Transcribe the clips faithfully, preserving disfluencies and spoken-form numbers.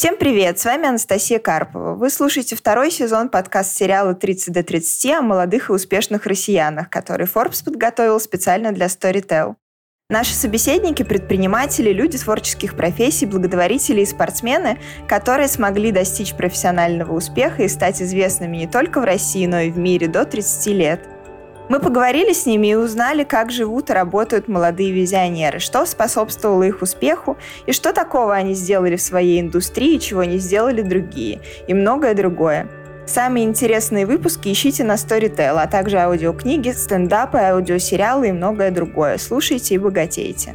Всем привет, с вами Анастасия Карпова. Вы слушаете второй сезон подкаст-сериала тридцать до тридцати о молодых и успешных россиянах, который Forbes подготовил специально для Storytel. Наши собеседники – предприниматели, люди творческих профессий, благотворители и спортсмены, которые смогли достичь профессионального успеха и стать известными не только в России, но и в мире до тридцати лет. Мы поговорили с ними и узнали, как живут и работают молодые визионеры, что способствовало их успеху и что такого они сделали в своей индустрии, чего не сделали другие, и многое другое. Самые интересные выпуски ищите на Storytel, а также аудиокниги, стендапы, аудиосериалы и многое другое. Слушайте и богатейте.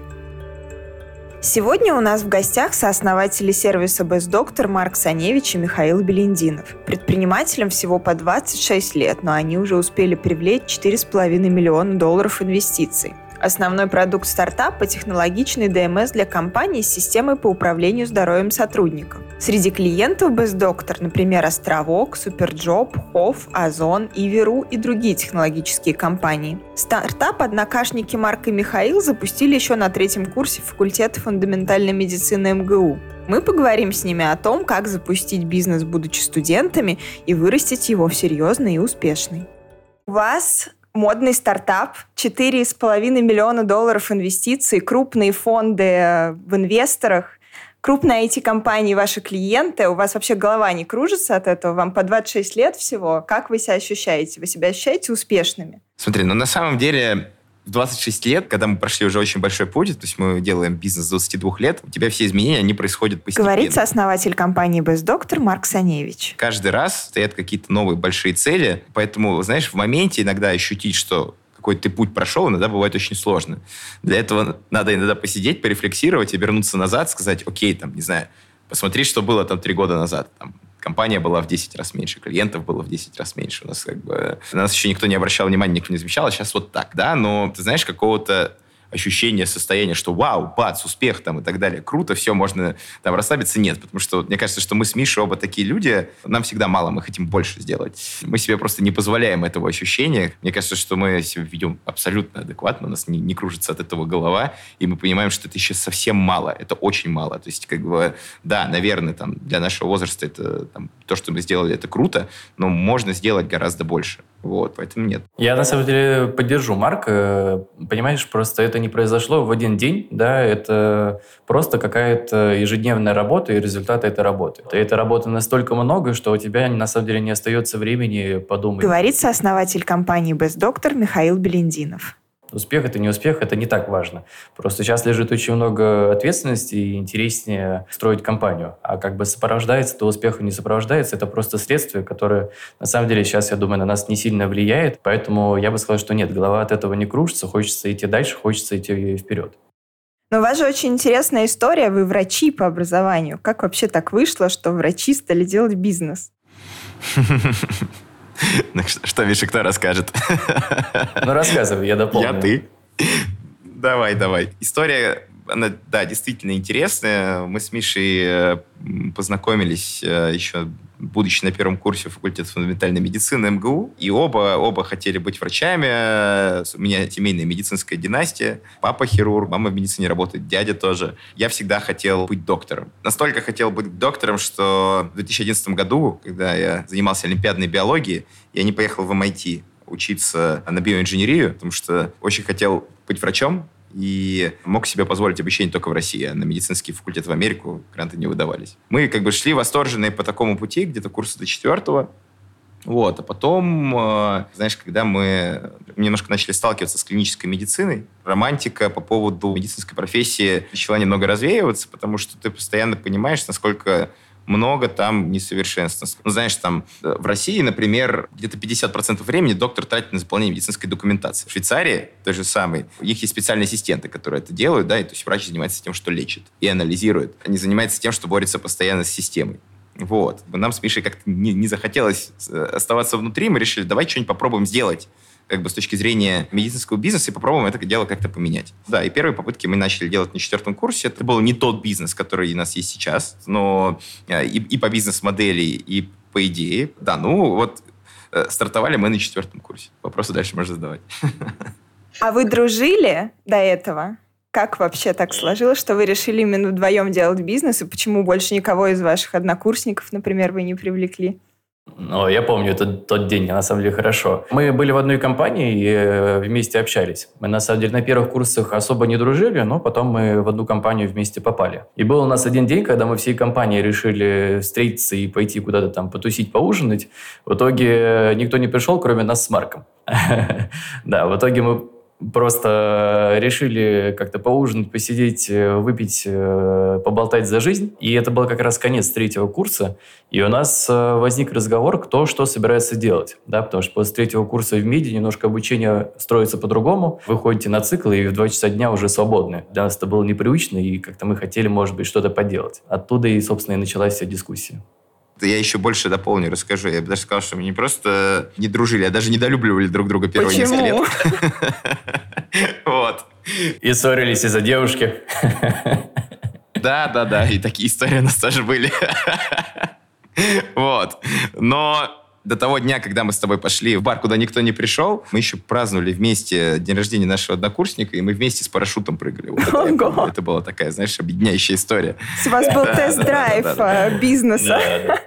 Сегодня у нас в гостях сооснователи сервиса BestDoctor Марк Саневич и Михаил Белендинов. Предпринимателям всего по двадцать шесть лет, но они уже успели привлечь четыре с половиной миллиона долларов инвестиций. Основной продукт стартапа – технологичный ди эм эс для компаний с системой по управлению здоровьем сотрудников. Среди клиентов BestDoctor, например, Островок, Суперджоп, Хофф, Озон, Иверу и другие технологические компании. Стартап однокашники Марк и Михаил запустили еще на третьем курсе факультета фундаментальной медицины эм гэ у. Мы поговорим с ними о том, как запустить бизнес, будучи студентами, и вырастить его в серьезный и успешный. У вас модный стартап, четыре с половиной миллиона долларов инвестиций, крупные фонды в инвесторах, крупные ай ти-компании ваши клиенты. У вас вообще голова не кружится от этого? Вам по двадцать шесть лет всего. Как вы себя ощущаете? Вы себя ощущаете успешными? Смотри, ну на самом деле в двадцать шесть лет, когда мы прошли уже очень большой путь, то есть мы делаем бизнес с двадцати двух лет, у тебя все изменения, они происходят постепенно. Говорит сооснователь компании BestDoctor Марк Саневич. Каждый раз стоят какие-то новые большие цели, поэтому, знаешь, в моменте иногда ощутить, что какой-то ты путь прошел, иногда бывает очень сложно. Для этого надо иногда посидеть, порефлексировать, обернуться назад, сказать, окей, там, не знаю, посмотри, что было там три года назад, там, компания была в десять раз меньше, клиентов было в десять раз меньше. У нас как бы... На нас еще никто не обращал внимания, никто не замечал, а сейчас вот так, да? Но, ты знаешь, какого-то ощущения, состояния, что вау, бац, успех там и так далее, круто, все, можно там расслабиться, нет. Потому что мне кажется, что мы с Мишей оба такие люди, нам всегда мало, мы хотим больше сделать. Мы себе просто не позволяем этого ощущения. Мне кажется, что мы себя ведем абсолютно адекватно, у нас не, не кружится от этого голова, и мы понимаем, что это еще совсем мало, это очень мало. То есть, как бы, да, наверное, там, для нашего возраста это там, то, что мы сделали, это круто, но можно сделать гораздо больше. Вот, поэтому нет. Я, на самом деле, поддержу Марка. Понимаешь, просто это не произошло в один день, да, это просто какая-то ежедневная работа и результаты этой работы. И этой работы настолько много, что у тебя, на самом деле, не остается времени подумать. Говорит сооснователь компании BestDoctor Михаил Белендинов. Успех – это не успех, это не так важно. Просто сейчас лежит очень много ответственности, и интереснее строить компанию. А как бы сопровождается, то успеху не сопровождается. Это просто следствие, которое, на самом деле, сейчас, я думаю, на нас не сильно влияет. Поэтому я бы сказал, что нет, голова от этого не кружится, хочется идти дальше, хочется идти вперед. Но у вас же очень интересная история. Вы врачи по образованию. Как вообще так вышло, что врачи стали делать бизнес? Что, Миша, кто расскажет? Ну, рассказывай, я дополню. Я, ты. Давай, давай. История, она, да, действительно интересная. Мы с Мишей познакомились еще, будучи на первом курсе факультета фундаментальной медицины эм гэ у, и оба, оба хотели быть врачами. У меня семейная медицинская династия. Папа хирург, мама в медицине работает, дядя тоже. Я всегда хотел быть доктором. Настолько хотел быть доктором, что в две тысячи одиннадцатом году, когда я занимался олимпиадной биологией, я не поехал в эм ай ти учиться на биоинженерию, потому что очень хотел быть врачом, и мог себе позволить обучение только в России, а на медицинский факультет в Америку гранты не выдавались. Мы как бы шли восторженные по такому пути, где-то курса до четвертого. Вот. А потом, э, знаешь, когда мы немножко начали сталкиваться с клинической медициной, романтика по поводу медицинской профессии начала немного развеиваться, потому что ты постоянно понимаешь, насколько много там несовершенств. Ну, знаешь, там в России, например, где-то пятьдесят процентов времени доктор тратит на заполнение медицинской документации. В Швейцарии, той же самой, у них есть специальные ассистенты, которые это делают, да, и то есть врач занимается тем, что лечит и анализирует. Они занимаются тем, что борются постоянно с системой. Вот. Нам с Мишей как-то не, не захотелось оставаться внутри, мы решили, давай что-нибудь попробуем сделать, как бы с точки зрения медицинского бизнеса, и попробуем это дело как-то поменять. Да, и первые попытки мы начали делать на четвертом курсе. Это был не тот бизнес, который у нас есть сейчас, но и, и по бизнес-модели, и по идее. Да, ну вот стартовали мы на четвертом курсе. Вопросы дальше можно задавать. А вы дружили до этого? Как вообще так сложилось, что вы решили именно вдвоем делать бизнес, и почему больше никого из ваших однокурсников, например, вы не привлекли? Ну, я помню этот тот день, на самом деле, хорошо. Мы были в одной компании и вместе общались. Мы, на самом деле, на первых курсах особо не дружили, но потом мы в одну компанию вместе попали. И был у нас один день, когда мы всей компанией решили встретиться и пойти куда-то там потусить, поужинать. В итоге никто не пришел, кроме нас с Марком. Да, в итоге мы просто решили как-то поужинать, посидеть, выпить, поболтать за жизнь. И это был как раз конец третьего курса. И у нас возник разговор, кто что собирается делать. Да, потому что после третьего курса в МИДе немножко обучение строится по-другому. Вы ходите на цикл, и в два часа дня уже свободны. Для нас это было непривычно, и как-то мы хотели, может быть, что-то поделать. Оттуда и, собственно, и началась вся дискуссия. Я еще больше дополню, расскажу. Я бы даже сказал, что мы не просто не дружили, а даже недолюбливали друг друга первые несколько лет. Вот. И ссорились из-за девушки. Да, да, да. И такие истории у нас тоже были. Вот. Но до того дня, когда мы с тобой пошли в бар, куда никто не пришел, мы еще праздновали вместе день рождения нашего однокурсника, и мы вместе с парашютом прыгали. Вот это, я помню, это была такая, знаешь, объединяющая история. У вас был тест-драйв бизнеса.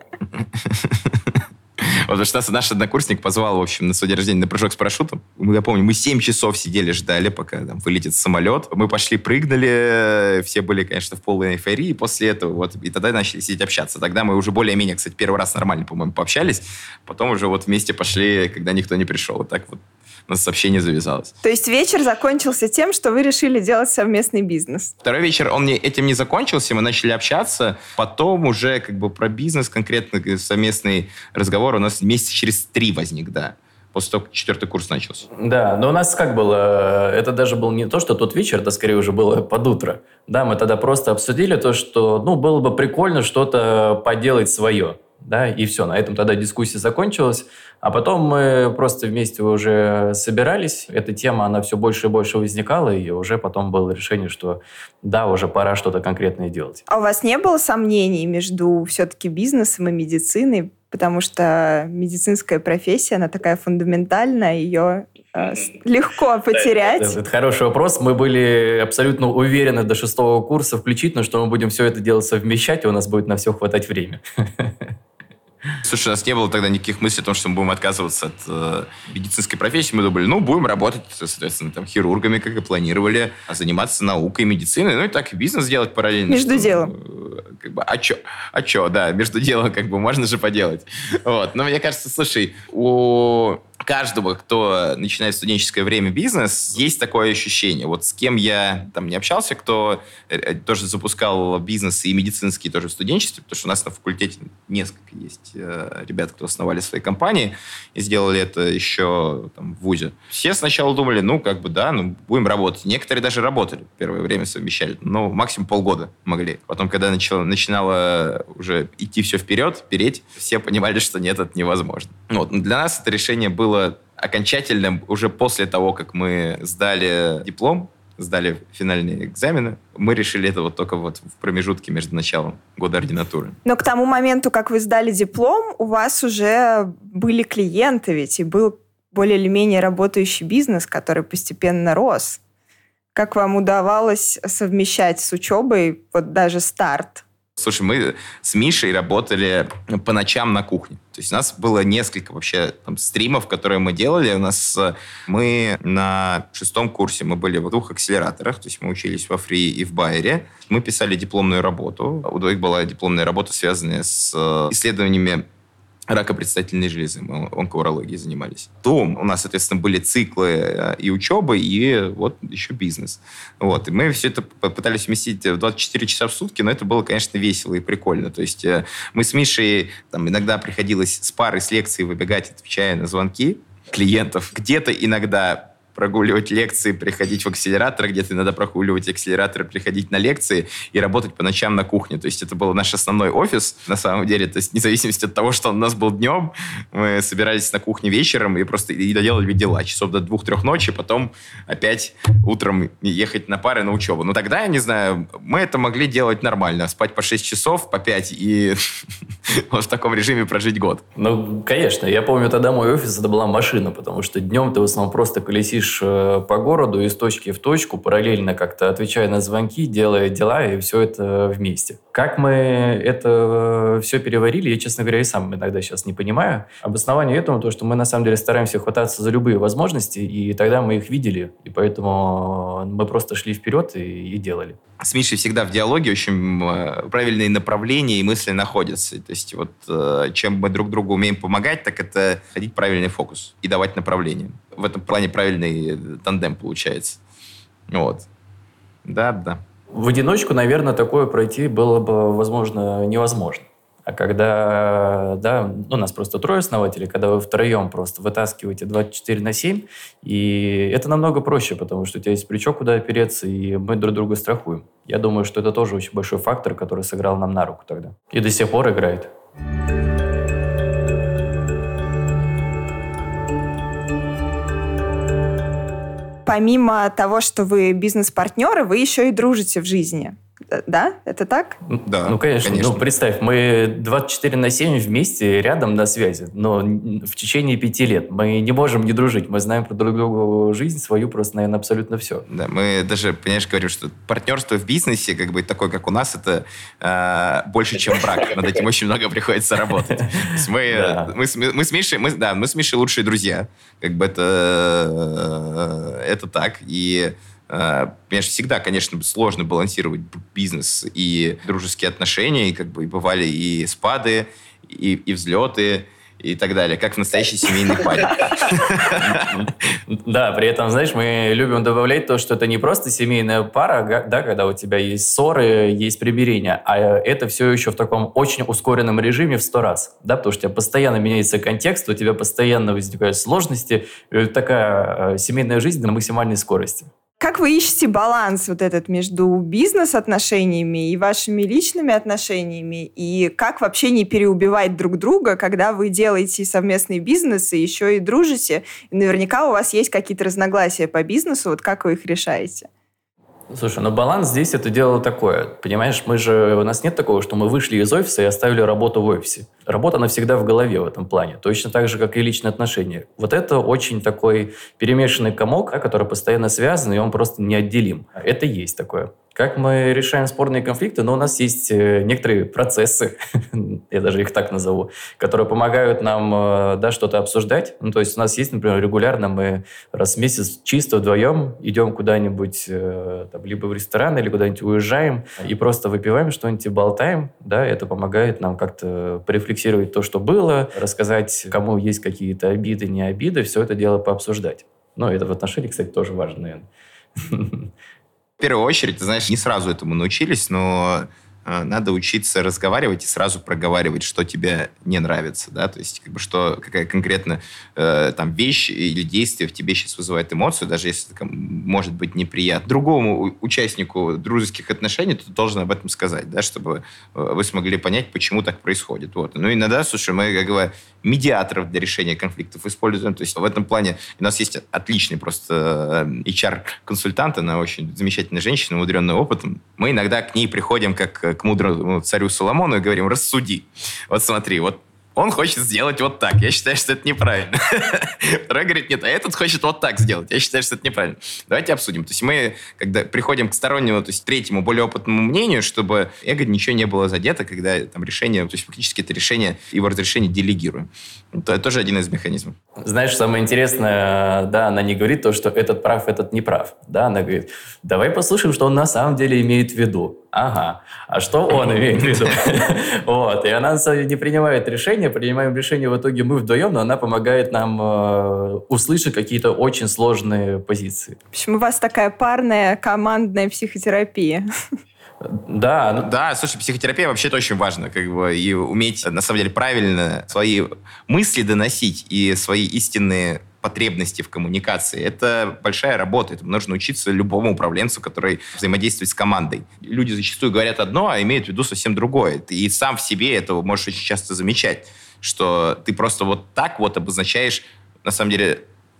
Вот, потому что нас наш однокурсник позвал, в общем, на свой день рождения на прыжок с парашютом. Я помню, мы семь часов сидели, ждали, пока там вылетит самолет. Мы пошли, прыгнули, все были, конечно, в полной эйфории. После этого вот, и тогда начали сидеть общаться. Тогда мы уже более-менее, кстати, первый раз нормально, по-моему, пообщались. Потом уже вот вместе пошли, когда никто не пришел. Вот так вот у нас общение завязалось. То есть вечер закончился тем, что вы решили делать совместный бизнес? Второй вечер, он не, этим не закончился, мы начали общаться. Потом уже как бы про бизнес, конкретно совместный разговор у нас месяца через три возник, да. После того, как четвертый курс начался. Да, но у нас как было, это даже был не то, что тот вечер, это скорее уже было под утро. Да, мы тогда просто обсудили то, что, ну, было бы прикольно что-то поделать свое. Да, и все, на этом тогда дискуссия закончилась. А потом мы просто вместе уже собирались. Эта тема, она все больше и больше возникала, и уже потом было решение, что да, уже пора что-то конкретное делать. А у вас не было сомнений между все-таки бизнесом и медициной? Потому что медицинская профессия, она такая фундаментальная, ее э, легко потерять. Это, это хороший вопрос. Мы были абсолютно уверены до шестого курса включительно, что мы будем все это дело совмещать, и у нас будет на все хватать времени. Слушай, у нас не было тогда никаких мыслей о том, что мы будем отказываться от э, медицинской профессии. Мы думали, ну, будем работать, соответственно, там, хирургами, как и планировали, а заниматься наукой, медициной, ну, и так, и бизнес делать параллельно. Между что, делом. Э, как бы, а чё? А чё, да, между делом, как бы, можно же поделать. Вот. Но мне кажется, слушай, у каждого, кто начинает в студенческое время бизнес, есть такое ощущение. Вот с кем я там не общался, кто тоже запускал бизнес и медицинский тоже в студенчестве, потому что у нас на факультете несколько есть э, ребят, кто основали свои компании и сделали это еще там, в вузе. Все сначала думали, ну, как бы, да, ну, будем работать. Некоторые даже работали, первое время совмещали, но максимум полгода могли. Потом, когда начало, начинало уже идти все вперед, переть, все понимали, что нет, это невозможно. Вот. Но для нас это решение было окончательным уже после того, как мы сдали диплом, сдали финальные экзамены. Мы решили это вот только вот в промежутке между началом года ординатуры. Но к тому моменту, как вы сдали диплом, у вас уже были клиенты ведь, и был более или менее работающий бизнес, который постепенно рос. Как вам удавалось совмещать с учебой вот даже старт? Слушай, мы с Мишей работали по ночам на кухне. То есть у нас было несколько вообще там, стримов, которые мы делали. У нас мы на шестом курсе мы были в двух акселераторах. То есть мы учились во ФРИ и в Байере. Мы писали дипломную работу. У двоих была дипломная работа, связанная с исследованиями рака предстательной железы. Мы онкоурологией занимались. Потом у нас, соответственно, были циклы и учеба, и вот еще бизнес. Вот. И мы все это пытались вместить в двадцать четыре часа в сутки, но это было, конечно, весело и прикольно. То есть мы с Мишей там, иногда приходилось с парой с лекции выбегать, отвечая на звонки клиентов. Где-то иногда прогуливать лекции, приходить в акселератор, где-то иногда прогуливать акселератор, приходить на лекции и работать по ночам на кухне. То есть это был наш основной офис, на самом деле. То есть вне зависимости от того, что он у нас был днем, мы собирались на кухне вечером и просто и доделали дела часов до двух-трех ночи, потом опять утром ехать на пары на учебу. Но тогда, я не знаю, мы это могли делать нормально. Спать по шесть часов, по пять и вот в таком режиме прожить год. Ну, конечно. Я помню, тогда мой офис это была машина, потому что днем ты в основном просто колесишь э, по городу из точки в точку, параллельно как-то отвечая на звонки, делая дела, и все это вместе. Как мы это все переварили, я, честно говоря, и сам иногда сейчас не понимаю. Обоснование этому то, что мы на самом деле стараемся хвататься за любые возможности, и тогда мы их видели, и поэтому мы просто шли вперед и, и делали. С Мишей всегда в диалоге очень правильные направления и мысли находятся. То есть вот чем мы друг другу умеем помогать, так это ходить в правильный фокус и давать направление. В этом плане правильный тандем получается. Вот. Да, да. В одиночку, наверное, такое пройти было бы, возможно, невозможно. А когда, да, ну, нас просто трое основателей, когда вы втроем просто вытаскиваете двадцать четыре на семь, и это намного проще, потому что у тебя есть плечо, куда опереться, и мы друг друга страхуем. Я думаю, что это тоже очень большой фактор, который сыграл нам на руку тогда. И до сих пор играет. Помимо того, что вы бизнес-партнеры, вы еще и дружите в жизни. Да? Это так? Да, ну, конечно. конечно. Ну, представь, мы двадцать четыре на семь вместе, рядом на связи, но в течение пяти лет. Мы не можем не дружить. Мы знаем про друг другу жизнь свою, просто, наверное, абсолютно все. Да, мы даже, понимаешь, говорим, что партнерство в бизнесе, как бы такое, как у нас, это э, больше, чем брак. Над этим очень много приходится работать. Мы, да. мы, мы, с Мишей, мы, да, мы с Мишей лучшие друзья. Как бы это, это так. И Конечно, всегда, конечно, сложно балансировать бизнес и дружеские отношения, и как бы и бывали и спады, и, и взлеты, и так далее, как в настоящей семейной паре. Да, при этом, знаешь, мы любим добавлять то, что это не просто семейная пара, да, когда у тебя есть ссоры, есть примирения, а это все еще в таком очень ускоренном режиме в сто раз, да, потому что у тебя постоянно меняется контекст, у тебя постоянно возникают сложности, такая семейная жизнь на максимальной скорости. Как вы ищете баланс вот этот между бизнес-отношениями и вашими личными отношениями? И как вообще не переубивать друг друга, когда вы делаете совместный бизнес и еще и дружите? И наверняка у вас есть какие-то разногласия по бизнесу. Вот как вы их решаете? Слушай, ну баланс здесь это дело такое. Понимаешь, мы же, у нас нет такого, что мы вышли из офиса и оставили работу в офисе. Работа, она всегда в голове в этом плане. Точно так же, как и личные отношения. Вот это очень такой перемешанный комок, который постоянно связан, и он просто неотделим. Это есть такое. Как мы решаем спорные конфликты? Ну, у нас есть некоторые процессы, я даже их так назову, которые помогают нам, да, что-то обсуждать. Ну, то есть у нас есть, например, регулярно мы раз в месяц чисто вдвоем идем куда-нибудь, там, либо в ресторан, или куда-нибудь уезжаем, и просто выпиваем что-нибудь и болтаем. Да, это помогает нам как-то порефлексировать то, что было, рассказать, кому есть какие-то обиды, не обиды, все это дело пообсуждать. Ну, это в отношении, кстати, тоже важно, наверное. В первую очередь, ты знаешь, не сразу этому научились, но э, надо учиться разговаривать и сразу проговаривать, что тебе не нравится, да, то есть как бы что, какая конкретно э, там вещь или действие в тебе сейчас вызывает эмоцию, даже если это может быть неприятно. Другому участнику дружеских отношений ты должен об этом сказать, да, чтобы вы смогли понять, почему так происходит. Вот. Ну, иногда, слушай, мы, как говорю, медиаторов для решения конфликтов используем. То есть в этом плане у нас есть отличный просто эйч ар-консультант, она очень замечательная женщина, умудренная опытом. Мы иногда к ней приходим как к мудрому царю Соломону и говорим: рассуди. Вот смотри, вот он хочет сделать вот так. Я считаю, что это неправильно. Второй говорит: нет, а этот хочет вот так сделать. Я считаю, что это неправильно. Давайте обсудим. То есть мы, когда приходим к стороннему, то есть третьему, более опытному мнению, чтобы эго ничего не было задето, когда там решение, то есть фактически это решение, его разрешение делегируем. Это тоже один из механизмов. Знаешь, самое интересное, да, она не говорит то, что этот прав, этот не прав. Да, она говорит: давай послушаем, что он на самом деле имеет в виду. Ага. А что он имеет в виду? Вот. И она не принимает решения, принимаем решение в итоге мы вдвоем, но она помогает нам э, услышать какие-то очень сложные позиции. В общем, у вас такая парная командная психотерапия. Да. Ну... Да, слушай, психотерапия вообще-то очень важно, как бы, и уметь, на самом деле, правильно свои мысли доносить и свои истинные потребности в коммуникации. Это большая работа. Это нужно учиться любому управленцу, который взаимодействует с командой. Люди зачастую говорят одно, а имеют в виду совсем другое. И сам в себе это можешь очень часто замечать, что ты просто вот так вот обозначаешь, на самом деле,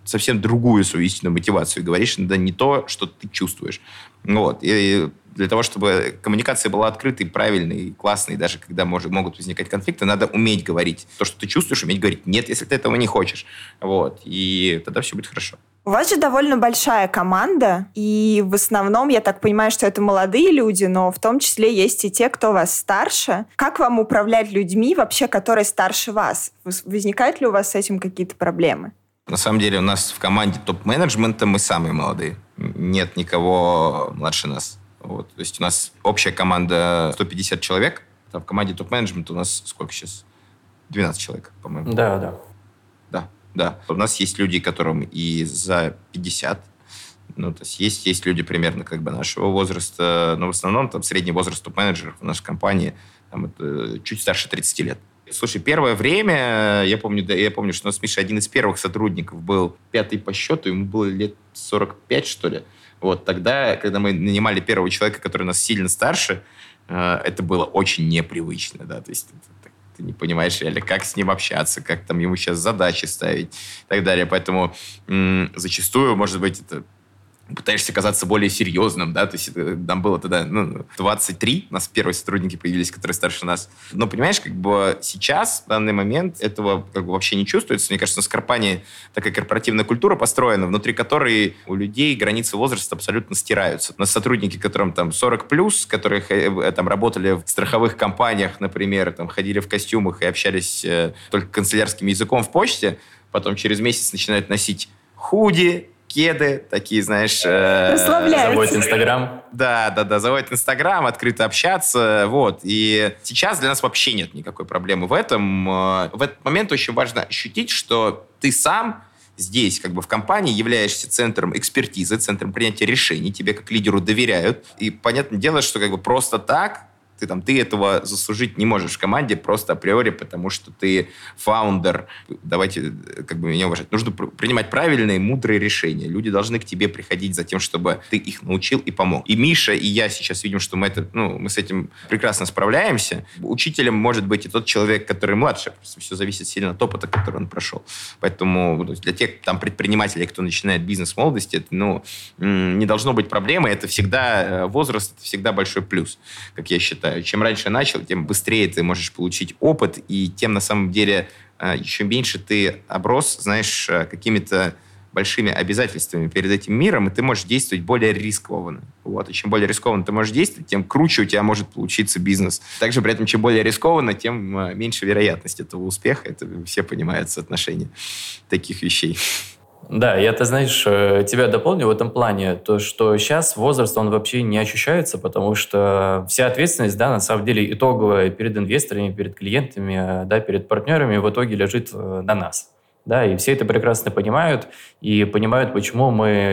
совсем другую свою истинную мотивацию и говоришь иногда не то, что ты чувствуешь. Вот. И для того, чтобы коммуникация была открытой, правильной, классной, даже когда может, могут возникать конфликты, надо уметь говорить то, что ты чувствуешь, уметь говорить нет, если ты этого не хочешь. Вот. И тогда все будет хорошо. У вас же довольно большая команда, и в основном, я так понимаю, что это молодые люди, но в том числе есть и те, кто вас старше. Как вам управлять людьми, вообще, которые старше вас? Возникают ли у вас с этим какие-то проблемы? На самом деле у нас в команде топ-менеджмента мы самые молодые. Нет никого младше нас. Вот. То есть у нас общая команда сто пятьдесят человек, а в команде топ-менеджмента у нас сколько сейчас? двенадцать человек, по-моему. Да, да. Да, да. У нас есть люди, которым и за пятьдесят. Ну, то есть есть, есть люди примерно как бы нашего возраста, но в основном там средний возраст топ-менеджеров в нашей компании там, это чуть старше тридцати лет. Слушай, первое время, я помню, да, я помню, что у нас Миша один из первых сотрудников был, пятый по счету, ему было лет сорок пять, что ли. Вот тогда, когда мы нанимали первого человека, который нас сильно старше, э, это было очень непривычно, да, то есть ты, ты не понимаешь реально, как с ним общаться, как там ему сейчас задачи ставить и так далее. Поэтому м- зачастую, может быть, это пытаешься казаться более серьезным, да, то есть нам было тогда, ну, двадцать три, у нас первые сотрудники появились, которые старше нас. Но, понимаешь, как бы сейчас, в данный момент, этого как бы вообще не чувствуется. Мне кажется, у нас в компании такая корпоративная культура построена, внутри которой у людей границы возраста абсолютно стираются. У нас сотрудники, которым там сорок плюс, которые там работали в страховых компаниях, например, там ходили в костюмах и общались э, только канцелярским языком в почте, потом через месяц начинают носить худи, кеды, такие, знаешь... Э, заводит Инстаграм. Да, да, да, заводит Инстаграм, открыто общаться, вот. И сейчас для нас вообще нет никакой проблемы в этом. В этот момент очень важно ощутить, что ты сам здесь, как бы в компании, являешься центром экспертизы, центром принятия решений, тебе как лидеру доверяют. И понятное дело, что как бы просто так ты, там, ты этого заслужить не можешь в команде просто априори, потому что ты фаундер. Давайте как бы меня уважать. Нужно пр- принимать правильные, мудрые решения. Люди должны к тебе приходить за тем, чтобы ты их научил и помог. И Миша, и я сейчас видим, что мы, это, ну, мы с этим прекрасно справляемся. Учителем может быть и тот человек, который младше. Просто все зависит сильно от опыта, который он прошел. Поэтому для тех там, предпринимателей, кто начинает бизнес в молодости, это, ну, не должно быть проблемы. Это всегда возраст, это всегда большой плюс, как я считаю. Чем раньше начал, тем быстрее ты можешь получить опыт, и тем, на самом деле, еще меньше ты оброс, знаешь, какими-то большими обязательствами перед этим миром, и ты можешь действовать более рискованно. Вот. И чем более рискованно ты можешь действовать, тем круче у тебя может получиться бизнес. Также при этом, чем более рискованно, тем меньше вероятность этого успеха. Это все понимают соотношение таких вещей. Да, я, ты знаешь, тебя дополню в этом плане, то, что сейчас возраст, он вообще не ощущается, потому что вся ответственность, да, на самом деле итоговая перед инвесторами, перед клиентами, да, перед партнерами в итоге лежит на нас. Да, и все это прекрасно понимают, и понимают, почему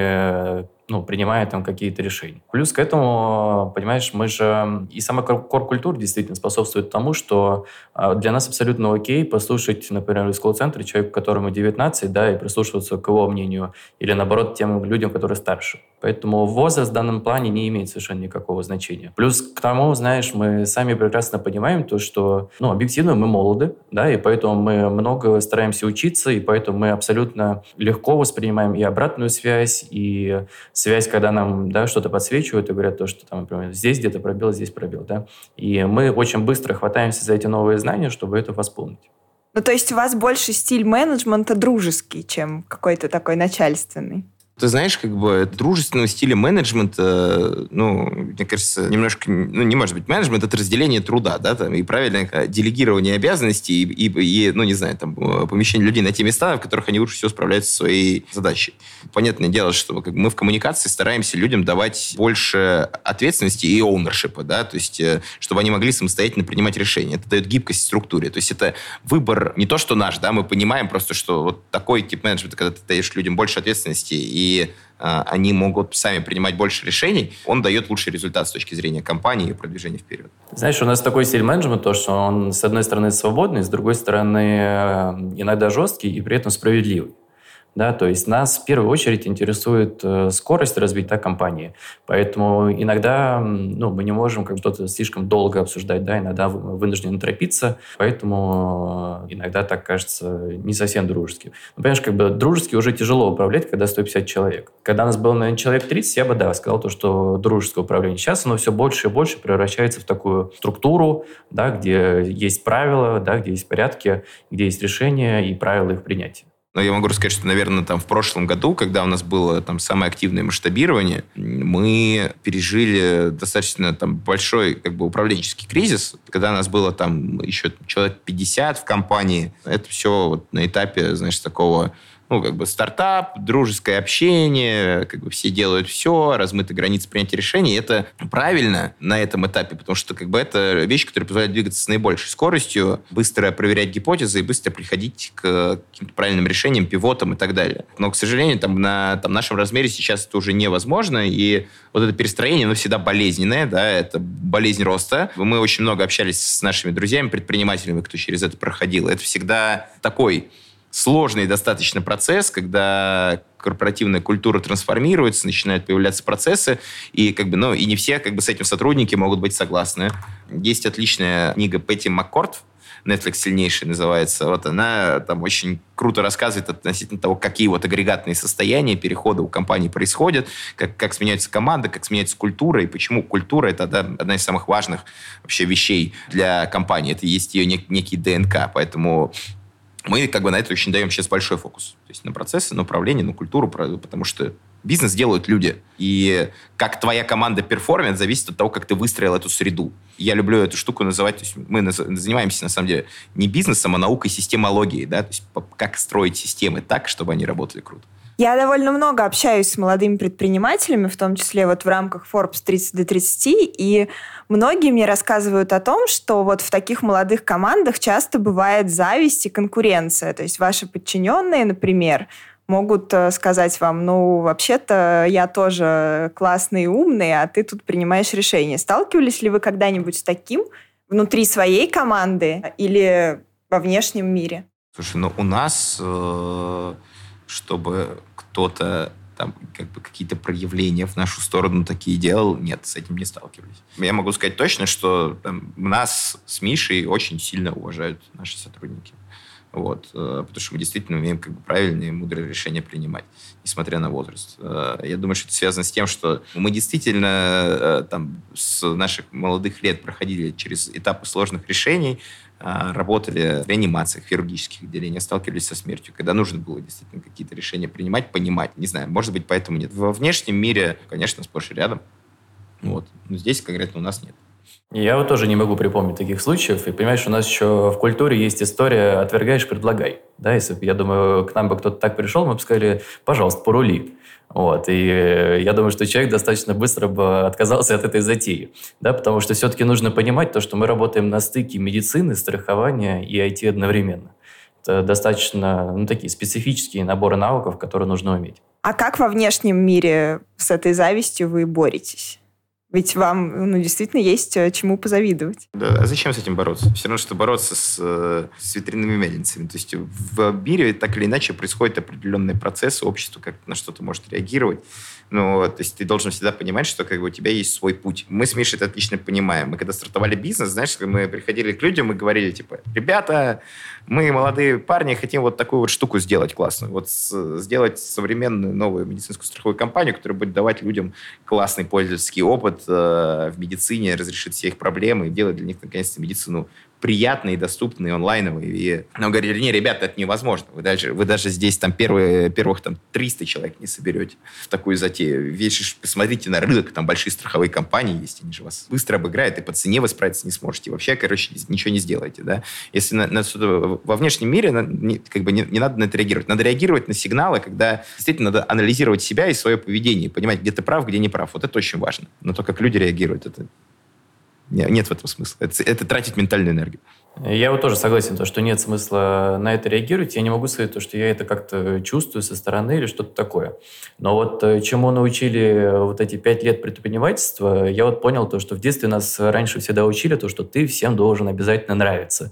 мы, ну, принимаем там какие-то решения. Плюс к этому, понимаешь, мы же... И сама кор-культура действительно способствует тому, что для нас абсолютно окей послушать, например, из колл-центра человека, которому девятнадцать, да, и прислушиваться к его мнению, или, наоборот, тем людям, которые старше. Поэтому возраст в данном плане не имеет совершенно никакого значения. Плюс к тому, знаешь, мы сами прекрасно понимаем то, что, ну, объективно мы молоды, да, и поэтому мы много стараемся учиться, и поэтому мы абсолютно легко воспринимаем и обратную связь, и связь, когда нам, да, что-то подсвечивают и говорят то, что там, например, здесь где-то пробел, здесь пробел, да. И мы очень быстро хватаемся за эти новые знания, чтобы это восполнить. Ну, то есть у вас больше стиль менеджмента дружеский, чем какой-то такой начальственный? Ты знаешь, как бы дружественного стиля менеджмента, ну, мне кажется, немножко, ну, не может быть менеджмент, это разделение труда, да, там, и правильное делегирование обязанностей, и, и, и, ну, не знаю, там, помещение людей на те места, в которых они лучше всего справляются со своей задачей. Понятное дело, что как бы, мы в коммуникации стараемся людям давать больше ответственности и оунершипа, да, то есть, чтобы они могли самостоятельно принимать решения. Это дает гибкость в структуре. То есть, это выбор не то, что наш, да, мы понимаем просто, что вот такой тип менеджмента, когда ты даешь людям больше ответственности и и э, они могут сами принимать больше решений, он дает лучший результат с точки зрения компании и продвижения вперед. Знаешь, у нас такой стиль менеджмента, то, что он, с одной стороны, свободный, с другой стороны, иногда жесткий и при этом справедливый. Да, то есть нас в первую очередь интересует э, скорость развития компании. Поэтому иногда ну, мы не можем как что-то слишком долго обсуждать, да, иногда мы вынуждены торопиться, поэтому иногда так кажется не совсем дружески. Но, понимаешь, как бы дружески уже тяжело управлять, когда сто пятьдесят человек. Когда нас было, наверное, человек тридцать, я бы, да, сказал то, что дружеское управление. Сейчас оно все больше и больше превращается в такую структуру, да, где есть правила, да, где есть порядки, где есть решения и правила их принятия. Но я могу рассказать, что, наверное, там в прошлом году, когда у нас было там самое активное масштабирование, мы пережили достаточно там большой как бы управленческий кризис, когда у нас было там еще человек пятьдесят в компании. Это все вот на этапе, знаешь, такого... Ну, как бы стартап, дружеское общение, как бы все делают все, размыты границы принятия решений. И это правильно на этом этапе, потому что как бы это вещь, которая позволяет двигаться с наибольшей скоростью, быстро проверять гипотезы и быстро приходить к каким-то правильным решениям, пивотам и так далее. Но, к сожалению, там на там, нашем размере сейчас это уже невозможно, и вот это перестроение, оно всегда болезненное, да, это болезнь роста. Мы очень много общались с нашими друзьями, предпринимателями, кто через это проходил. Это всегда такой... сложный достаточно процесс, когда корпоративная культура трансформируется, начинают появляться процессы, и, как бы, ну, и не все как бы, с этим сотрудники могут быть согласны. Есть отличная книга Пэтти Маккорд, Netflix сильнейший называется. Вот она там очень круто рассказывает относительно того, какие вот агрегатные состояния перехода у компании происходят, как, как сменяется команда, как сменяется культура, и почему культура — это да, одна из самых важных вообще вещей для компании. Это есть ее нек- некий ДНК, поэтому... Мы как бы на это очень даем сейчас большой фокус. То есть на процессы, на управление, на культуру, потому что бизнес делают люди. И как твоя команда перформит, зависит от того, как ты выстроил эту среду. Я люблю эту штуку называть, то есть мы занимаемся, на самом деле, не бизнесом, а наукой системологии, да, то есть как строить системы так, чтобы они работали круто. Я довольно много общаюсь с молодыми предпринимателями, в том числе вот в рамках Forbes тридцать до тридцати, и многие мне рассказывают о том, что вот в таких молодых командах часто бывает зависть и конкуренция. То есть ваши подчиненные, например, могут сказать вам, ну, вообще-то я тоже классный и умный, а ты тут принимаешь решения. Сталкивались ли вы когда-нибудь с таким внутри своей команды или во внешнем мире? Слушай, ну у нас... Э- чтобы кто-то там как бы какие-то проявления в нашу сторону такие делал, нет, с этим не сталкивались. Я могу сказать точно, что там, нас с Мишей очень сильно уважают наши сотрудники. Вот, потому что мы действительно умеем как бы правильные, мудрые решения принимать, несмотря на возраст. Я думаю, что это связано с тем, что мы действительно там, с наших молодых лет проходили через этапы сложных решений, работали в реанимациях, в хирургических отделениях, сталкивались со смертью, когда нужно было действительно какие-то решения принимать, понимать. Не знаю, может быть, поэтому нет. Во внешнем мире, конечно, сплошь и рядом. Вот. Но здесь конкретно у нас нет. Я вот тоже не могу припомнить таких случаев. И понимаешь, у нас еще в культуре есть история «отвергаешь, предлагай». Да, если бы, я думаю, к нам бы кто-то так пришел, мы бы сказали «пожалуйста, порули». Вот. И я думаю, что человек достаточно быстро бы отказался от этой затеи. Да, потому что все-таки нужно понимать то, что мы работаем на стыке медицины, страхования и ай ти одновременно. Это достаточно ну, такие специфические наборы навыков, которые нужно уметь. А как во внешнем мире с этой завистью вы боретесь? Ведь вам ну, действительно есть чему позавидовать. Да, а зачем с этим бороться? Все равно, что бороться с, с ветряными мельницами. То есть в мире так или иначе происходит определенный процесс, общество как на что-то может реагировать. Ну, то есть ты должен всегда понимать, что как бы, у тебя есть свой путь. Мы с Мишей это отлично понимаем. Мы когда стартовали бизнес, знаешь, мы приходили к людям и говорили, типа, ребята, мы молодые парни, хотим вот такую вот штуку сделать классную. Вот с, сделать современную новую медицинскую страховую компанию, которая будет давать людям классный пользовательский опыт э, в медицине, разрешит все их проблемы и делать для них, наконец-то, медицину приятные, доступные, онлайновые. И нам говорили, не, ребята, это невозможно. Вы даже, вы даже здесь там первые, первых там, триста человек не соберете в такую затею. Видишь, посмотрите на рынок, там большие страховые компании есть, они же вас быстро обыграют, и по цене вы справиться не сможете. Вообще, короче, ничего не сделаете. Да? Если на, на, во внешнем мире на, не, как бы не, не надо на это реагировать. Надо реагировать на сигналы, когда действительно надо анализировать себя и свое поведение, понимать, где ты прав, где не прав. Вот это очень важно. Но то, как люди реагируют, это... Нет в этом смысла. Это, это тратить ментальную энергию. Я вот тоже согласен, что нет смысла на это реагировать. Я не могу сказать, что я это как-то чувствую со стороны или что-то такое. Но вот чему научили вот эти пять лет предпринимательства, я вот понял то, что в детстве нас раньше всегда учили, то, что ты всем должен обязательно нравиться.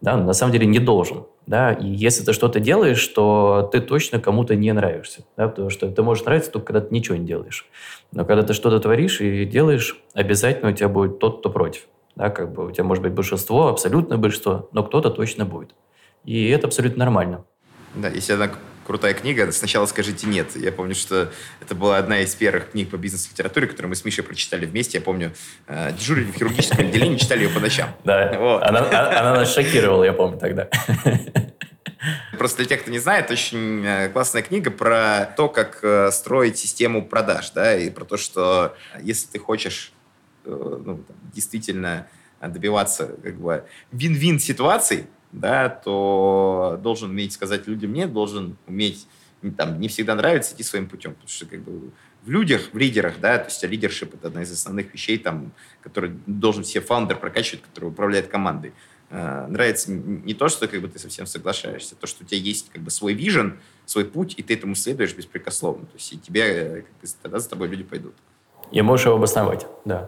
Да, но на самом деле не должен. Да? И если ты что-то делаешь, то ты точно кому-то не нравишься. Да? Потому что ты можешь нравиться только когда ты ничего не делаешь. Но когда ты что-то творишь и делаешь, обязательно у тебя будет тот, кто против. Да? Как бы у тебя может быть большинство, абсолютное большинство, но кто-то точно будет. И это абсолютно нормально. Да, если одна крутая книга, сначала скажите «нет». Я помню, что это была одна из первых книг по бизнес-литературе, которую мы с Мишей прочитали вместе. Я помню, дежурили в хирургическом отделении, читали ее по ночам. Да, вот. она, она нас шокировала, я помню тогда. Просто для тех, кто не знает, очень классная книга про то, как строить систему продаж, да, и про то, что если ты хочешь ну, действительно добиваться как бы вин-вин ситуаций, да, то должен уметь сказать людям «нет», должен уметь, там, не всегда нравится, идти своим путем. Потому что как бы в людях, в лидерах, да, то есть лидершип – это одна из основных вещей, там, который должен себе фаундер прокачивать, который управляет командой. Э, нравится не то, что как бы, ты совсем соглашаешься, то, что у тебя есть как бы, свой вижен, свой путь, и ты этому следуешь беспрекословно. То есть и тебе, как бы, тогда за тобой люди пойдут. И можешь его обосновать, да.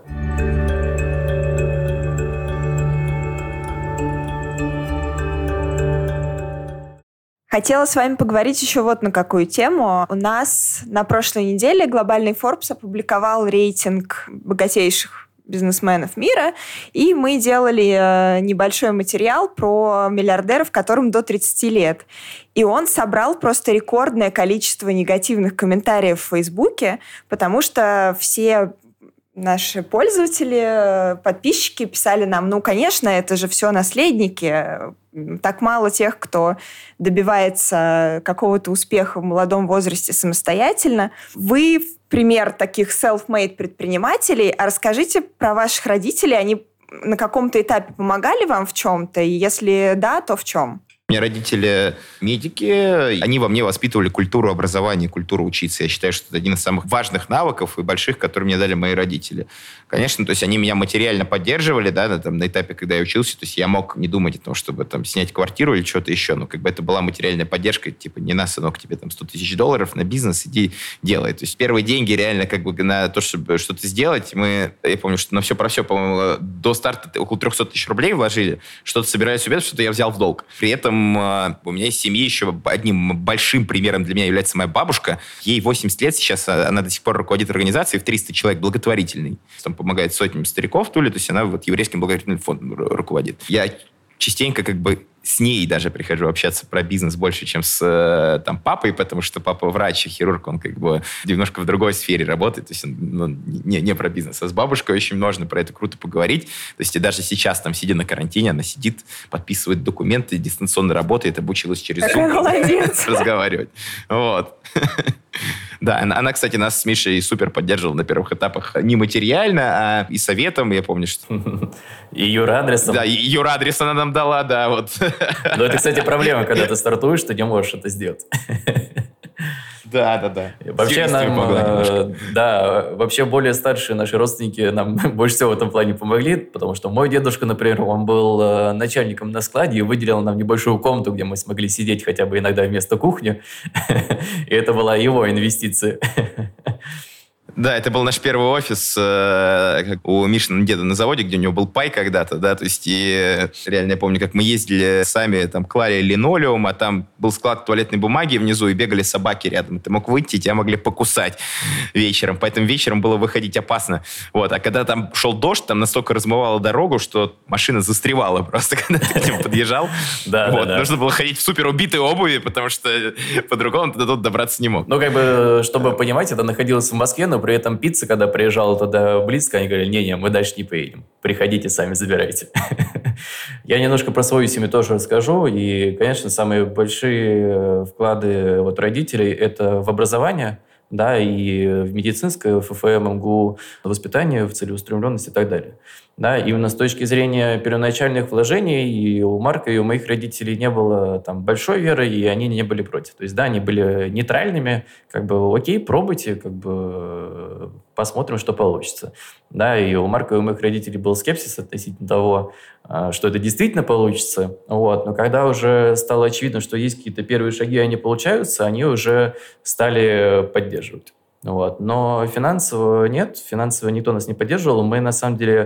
Хотела с вами поговорить еще вот на какую тему. У нас на прошлой неделе глобальный Forbes опубликовал рейтинг богатейших бизнесменов мира, и мы делали небольшой материал про миллиардеров, которым до тридцати лет. И он собрал просто рекордное количество негативных комментариев в Фейсбуке, потому что все наши пользователи, подписчики писали нам, ну, конечно, это же все наследники, так мало тех, кто добивается какого-то успеха в молодом возрасте самостоятельно. Вы пример таких self-made предпринимателей. А расскажите про ваших родителей. Они на каком-то этапе помогали вам в чем-то? И если да, то в чем? У меня родители медики, они во мне воспитывали культуру образования, культуру учиться. Я считаю, что это один из самых важных навыков и больших, которые мне дали мои родители. Конечно, то есть они меня материально поддерживали, да, на, там, на этапе, когда я учился, то есть я мог не думать о том, чтобы там снять квартиру или что-то еще, но как бы это была материальная поддержка, типа, не на, сынок, тебе там сто тысяч долларов на бизнес, иди делай. То есть первые деньги реально как бы на то, чтобы что-то сделать, мы, я помню, что на все про все, по-моему, до старта около триста тысяч рублей вложили, что-то собирали себе, что-то я взял в долг. При этом у меня из семьи еще одним большим примером для меня является моя бабушка. Ей восемьдесят лет сейчас, она до сих пор руководит организацией в триста человек, благотворительной. Там помогает сотням стариков в Туле, то есть она вот еврейским благотворительным фондом руководит. Я частенько как бы с ней даже прихожу общаться про бизнес больше, чем с там, папой, потому что папа врач и хирург, он как бы немножко в другой сфере работает, то есть он ну, не, не про бизнес. А с бабушкой очень можно про это круто поговорить. То есть и даже сейчас, там, сидя на карантине, она сидит, подписывает документы, дистанционно работает, обучилась через Zoom разговаривать. Вот. Да, она, она, кстати, нас с Мишей супер поддерживала на первых этапах не материально, а и советом, я помню, что... И юрадресом. Да, и юрадрес она нам дала, да, вот. Но это, кстати, проблема, когда ты стартуешь, ты не можешь это сделать. Да, да, да. Вообще нам, э, да, вообще более старшие наши родственники нам больше всего в этом плане помогли, потому что мой дедушка, например, он был э, начальником на складе и выделил нам небольшую комнату, где мы смогли сидеть хотя бы иногда вместо кухни, и это была его инвестиция. Да, это был наш первый офис э, у Мишиного деда на заводе, где у него был пай когда-то, да, то есть и реально я помню, как мы ездили сами, там, клали линолеум, а там был склад туалетной бумаги внизу, и бегали собаки рядом. Ты мог выйти, и тебя могли покусать вечером, поэтому вечером было выходить опасно. Вот, а когда там шел дождь, там настолько размывало дорогу, что машина застревала просто, когда ты к нему подъезжал. Да, вот, да, да. Нужно было ходить в супер убитой обуви, потому что по-другому ты тут добраться не мог. Ну, как бы, чтобы понимать, это находилось в Москве, но при этом пицца, когда приезжала туда близко, они говорили, не-не, мы дальше не поедем. Приходите, сами забирайте. Я немножко про свою семью тоже расскажу. И, конечно, самые большие вклады вот родителей – это в образование, да, и в медицинское, в ФФМ, МГУ, в воспитание, в целеустремленность и так далее. Да, именно с точки зрения первоначальных вложений и у Марка, и у моих родителей не было там большой веры, и они не были против. То есть, да, они были нейтральными, как бы, окей, пробуйте, как бы, посмотрим, что получится. Да, и у Марка, и у моих родителей был скепсис относительно того, что это действительно получится. Вот. Но когда уже стало очевидно, что есть какие-то первые шаги, они получаются, они уже стали поддерживать. Вот. Но финансово нет, финансово никто нас не поддерживал. Мы, на самом деле,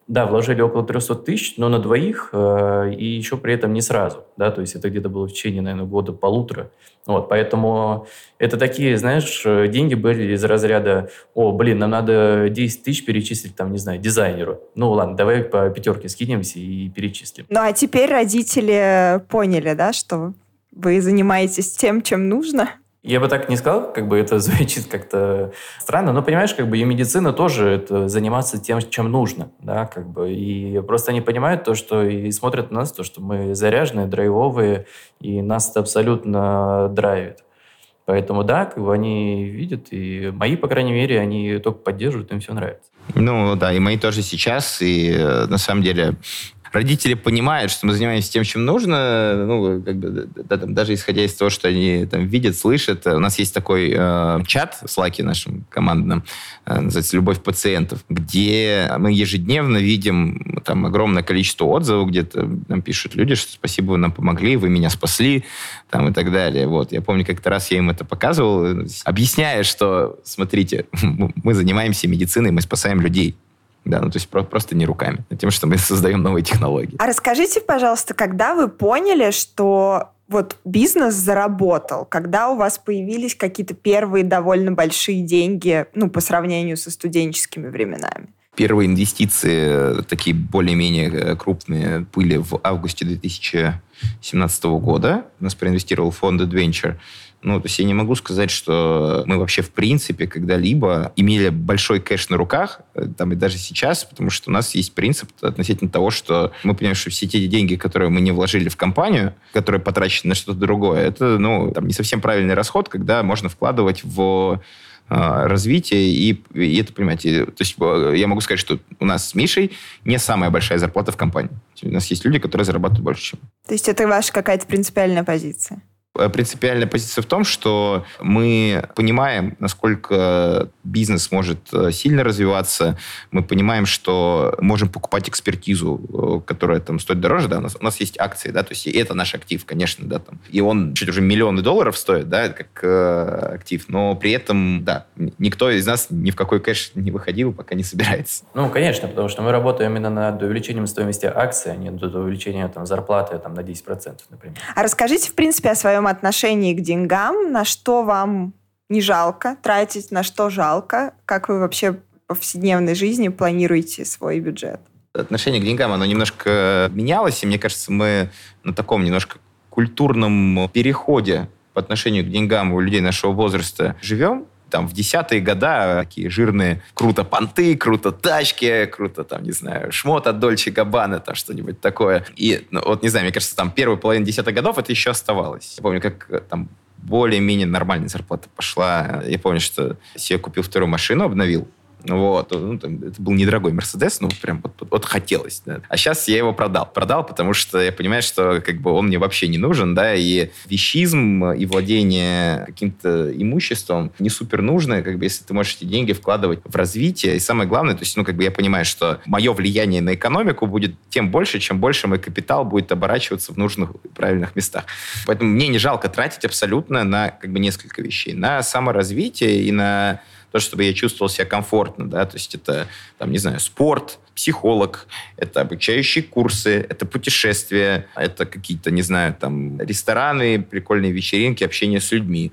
Да, вложили около триста тысяч, но на двоих, э, и еще при этом не сразу, да, то есть это где-то было в течение, наверное, года-полутора. Вот, поэтому это такие, знаешь, деньги были из разряда, о, блин, нам надо десять тысяч перечислить, там, не знаю, дизайнеру. Ну, ладно, давай по пятерке скинемся и перечислим. Ну, а теперь родители поняли, да, что вы занимаетесь тем, чем нужно? Я бы так не сказал, как бы это звучит как-то странно, но, понимаешь, как бы и медицина тоже это заниматься тем, чем нужно, да, как бы, и просто они понимают то, что и смотрят на нас, то, что мы заряженные, драйвовые, и нас это абсолютно драйвит. Поэтому, да, как бы они видят, и мои, по крайней мере, они только поддерживают, им все нравится. Ну, да, и мои тоже сейчас, и на самом деле... Родители понимают, что мы занимаемся тем, чем нужно, ну, как бы, да, там, даже исходя из того, что они там видят, слышат. У нас есть такой э, чат в Slack нашем командном, э, называется «Любовь пациентов», где мы ежедневно видим там огромное количество отзывов, где-то нам пишут люди, что спасибо, вы нам помогли, вы меня спасли, там, и так далее. Вот. Я помню, как-то раз я им это показывал, объясняя, что, смотрите, мы занимаемся медициной, мы спасаем людей. Да, ну то есть просто не руками, а тем, что мы создаем новые технологии. А расскажите, пожалуйста, когда вы поняли, что вот бизнес заработал, когда у вас появились какие-то первые довольно большие деньги, ну, по сравнению со студенческими временами? Первые инвестиции, такие более-менее крупные, были в августе две тысячи семнадцатого года. У нас проинвестировал фонд Adventure. Ну, то есть я не могу сказать, что мы вообще в принципе когда-либо имели большой кэш на руках, там и даже сейчас, потому что у нас есть принцип относительно того, что мы понимаем, что все те деньги, которые мы не вложили в компанию, которые потрачены на что-то другое, это, ну, там, не совсем правильный расход, когда можно вкладывать в развитие, и, и это, понимаете, то есть я могу сказать, что у нас с Мишей не самая большая зарплата в компании. У нас есть люди, которые зарабатывают больше, чем. То есть это ваша какая-то принципиальная позиция? Принципиальная позиция в том, что мы понимаем, насколько бизнес может сильно развиваться. Мы понимаем, что можем покупать экспертизу, которая там стоит дороже. Да? У нас, у нас есть акции, да, то есть это наш актив, конечно, да, там. И он чуть уже миллионы долларов стоит, да, как э, актив. Но при этом, да, никто из нас ни в какой кэш не выходил, пока не собирается. Ну, конечно, потому что мы работаем именно над увеличением стоимости акций, а не над увеличением там, зарплаты там, на десять процентов, например. А расскажите, в принципе, о своем отношении к деньгам, на что вам не жалко тратить, на что жалко, как вы вообще в повседневной жизни планируете свой бюджет? Отношение к деньгам, оно немножко менялось, и мне кажется, мы на таком немножко культурном переходе по отношению к деньгам у людей нашего возраста живем. Там в десятые года такие жирные, круто понты, круто тачки, круто, там, не знаю, шмот от Дольче Габбана, там что-нибудь такое. И, ну, вот, не знаю, мне кажется, там первую половину десятых годов это еще оставалось. Я помню, как там более-менее нормальная зарплата пошла. Я помню, что я купил вторую машину, обновил. Вот. Ну, там, это был недорогой Мерседес, ну, прям вот, вот, вот хотелось. Да. А сейчас я его продал. Продал, потому что я понимаю, что как бы, он мне вообще не нужен, да, и вещизм, и владение каким-то имуществом не супер нужно, как бы, если ты можешь эти деньги вкладывать в развитие. И самое главное, то есть, ну, как бы я понимаю, что мое влияние на экономику будет тем больше, чем больше мой капитал будет оборачиваться в нужных и правильных местах. Поэтому мне не жалко тратить абсолютно на как бы несколько вещей. На саморазвитие и на то, чтобы я чувствовал себя комфортно, да, то есть это, там, не знаю, спорт, психолог, это обучающие курсы, это путешествия, это какие-то, не знаю, там, рестораны, прикольные вечеринки, общение с людьми.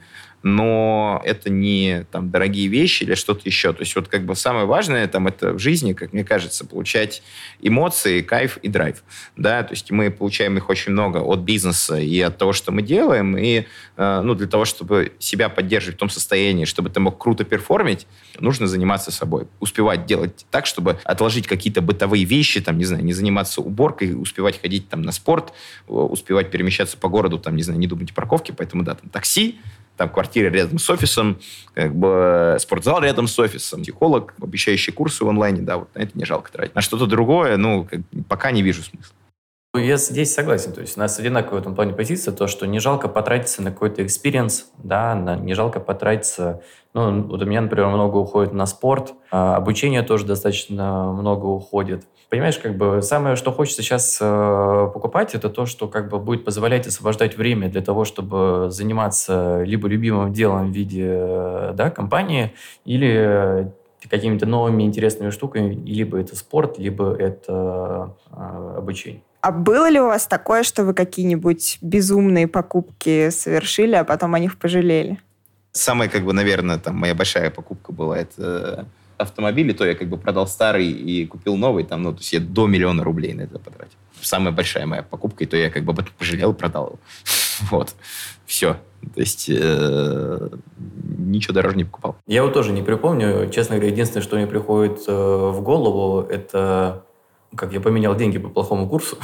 Но это не там дорогие вещи или что-то еще. То есть вот как бы самое важное там это в жизни, как мне кажется, получать эмоции, кайф и драйв. Да? То есть мы получаем их очень много от бизнеса и от того, что мы делаем. И э, ну, для того, чтобы себя поддерживать в том состоянии, чтобы ты мог круто перформить, нужно заниматься собой. Успевать делать так, чтобы отложить какие-то бытовые вещи, там, не знаю, не заниматься уборкой, успевать ходить там на спорт, успевать перемещаться по городу, там, не знаю, не думать о парковке. Поэтому, да, там такси, там квартира рядом с офисом, как бы спортзал рядом с офисом, психолог, обещающие курсы в онлайне, да, вот на это не жалко тратить. На что-то другое, ну, как, пока не вижу смысла. Я здесь согласен, то есть у нас одинаковая в этом плане позиция, то, что не жалко потратиться на какой-то экспириенс, да, на, не жалко потратиться, ну, вот у меня, например, много уходит на спорт, а обучение тоже достаточно много уходит. Понимаешь, как бы самое, что хочется сейчас э, покупать, это то, что как бы будет позволять освобождать время для того, чтобы заниматься либо любимым делом в виде, э, да, компании, или какими-то новыми интересными штуками, и либо это спорт, либо это э, обучение. А было ли у вас такое, что вы какие-нибудь безумные покупки совершили, а потом о них пожалели? Самая, как бы, наверное, там моя большая покупка была, это автомобиль, и то я как бы продал старый и купил новый, там, ну, то есть я до миллиона рублей на это потратил. Самая большая моя покупка, и то я как бы об этом пожалел и продал его. Вот. Все. То есть э, ничего дороже не покупал. Я его тоже не припомню. Честно говоря, единственное, что мне приходит э, в голову, это как я поменял деньги по плохому курсу.